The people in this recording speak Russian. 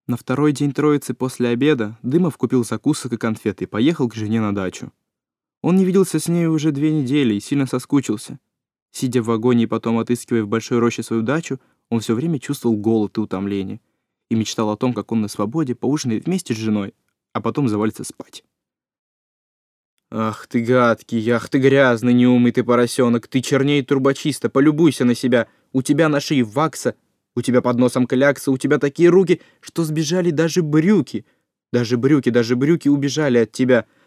На второй день Троицы после обеда Дымов купил закусок и конфет и поехал к жене на дачу. Он не виделся с ней уже 2 недели и сильно соскучился. Сидя в вагоне и потом отыскивая в большой роще свою дачу, он все время чувствовал голод и утомление и мечтал о том, как он на свободе поужинает вместе с женой, а потом завалится спать. «Ах ты гадкий, ах ты грязный, неумытый поросенок, ты черней трубочиста, полюбуйся на себя, у тебя на шее вакса, у тебя под носом клякса, у тебя такие руки, что сбежали даже брюки. Даже брюки убежали от тебя.